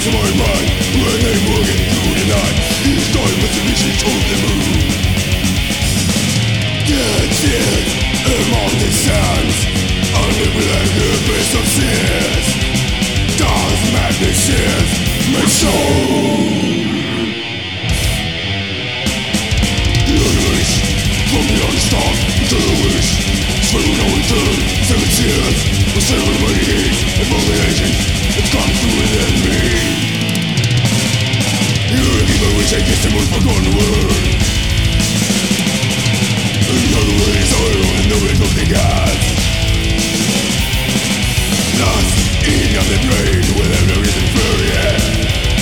my mind when I'm walking through the night. Each time with the visions of the moon. Dead tears among the sands, under black abyss of tears. Dark madness is my soul. From the unstar to the wish, swim no return, 7 years, the 7 remaining, and from the aging, it comes to within me. You're a giver which I guess the most forgotten word. Another way is oil and the weight of the gas. Lost in on the brain without no reason for it.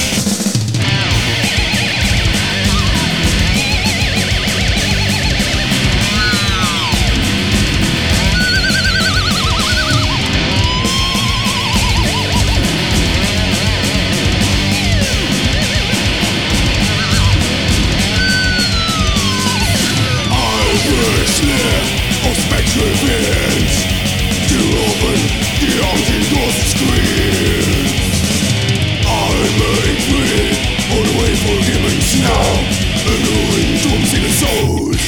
Of spectral visions to open the haunting ghost screams. I'm made free, all the way for demons now, and ruin tombs in the souls.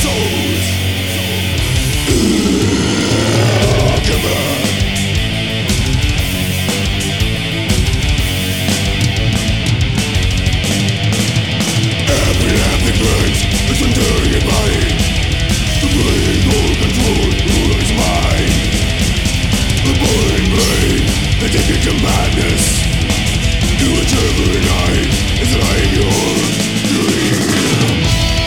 Come on. Every happy burns is under your body. The brain, all control, all is mine. The boring brain, addicted to madness. Do it every night, it's like your dream.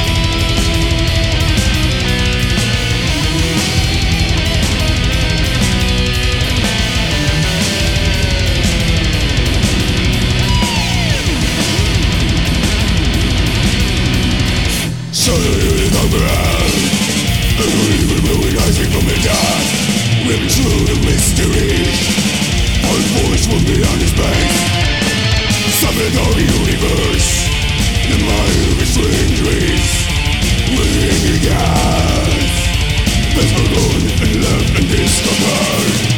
Suddenly the ground, and even moving rising from the dust, ripping through the mystery. Our voice from beyond space, summon our universe. The mind of a strange race, within the gas, best alone and left and discovered.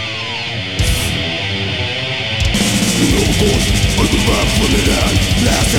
I go back from the land, last